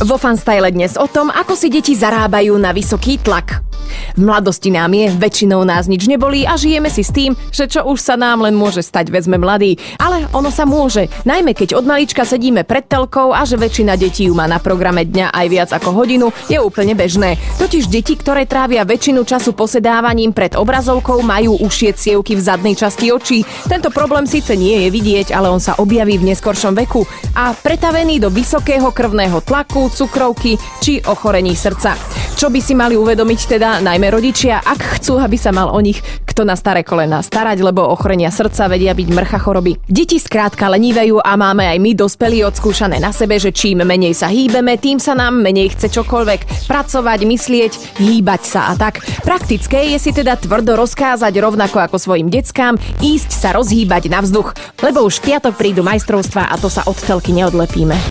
Vo Fanstyle dnes o tom, ako si deti zarábajú na vysoký tlak. V mladosti nám je, väčšinou nás nič nebolí a žijeme si s tým, že čo už sa nám len môže stať, veď sme mladí. Ale ono sa môže, najmä keď od malička sedíme pred telkou a že väčšina detí ju má na programe dňa aj viac ako hodinu, je úplne bežné. Totiž deti, ktoré trávia väčšinu času posedávaním pred obrazovkou, majú užšie cievky v zadnej časti očí. Tento problém síce nie je vidieť, ale on sa objaví v neskoršom veku a pretavený do vysokého krvného tlaku, cukrovky či ochorení srdca. Čo by si mali uvedomiť teda najmä rodičia, ak chcú, aby sa mal o nich kto na staré kolená starať, lebo ochorenia srdca vedia byť mrcha choroby. Deti skrátka lenívajú a máme aj my dospelí odskúšané na sebe, že čím menej sa hýbeme, tým sa nám menej chce čokoľvek pracovať, myslieť, hýbať sa a tak. Praktické je si teda tvrdo rozkázať rovnako ako svojim deckám ísť sa rozhýbať na vzduch, lebo už v piatok prídu majstrovstvá a to sa od telky neodlepíme.